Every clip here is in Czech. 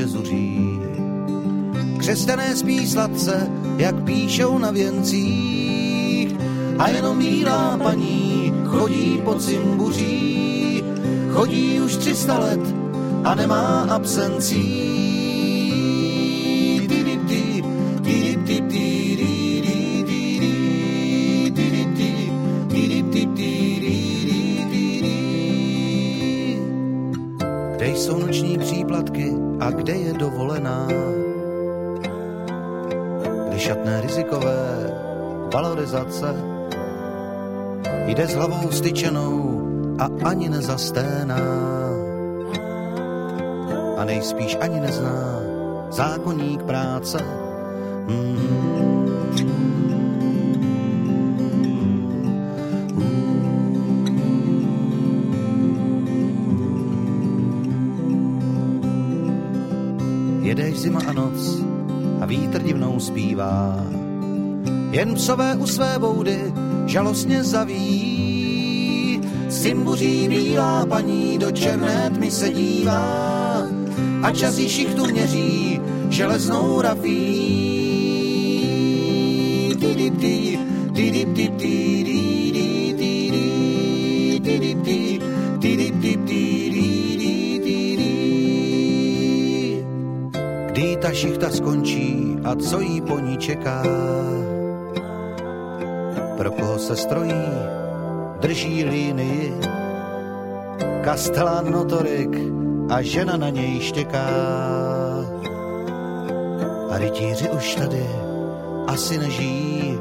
nezuří. Křesťané spí sladce, jak píšou na věncích, a jenom bílá paní chodí po cimbuří. Chodí už 300 let a nemá absencí. Kde jsou noční příplatky a kde je dovolená? Kdy šatné rizikové valorizace jde s hlavou styčenou a ani nezasténá. A nejspíš ani nezná zákoník práce. Jedeš zima a noc a vítr divnou zpívá. Jen psové u své boudy žalostně zaví. S cimbuří bílá paní do černé tmy se dívá a čas jí šichtu měří železnou rafí. Kdy ta šichta skončí a co jí po ní čeká? Pro koho se strojí, drží línii, kastelán notorik a žena na něj štěká. A rytíři už tady asi nežijí.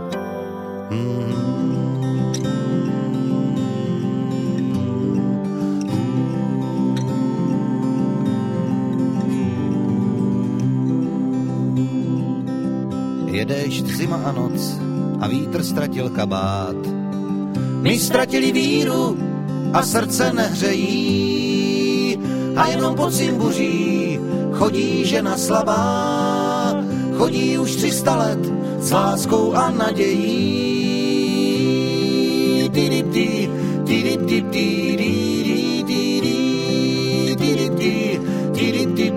Je déšť, zima a noc a vítr ztratil kabát. My ztratili víru a srdce nehřejí a jenom pod cimbuří chodí žena slabá. Chodí už 300 let s láskou a nadějí. Ti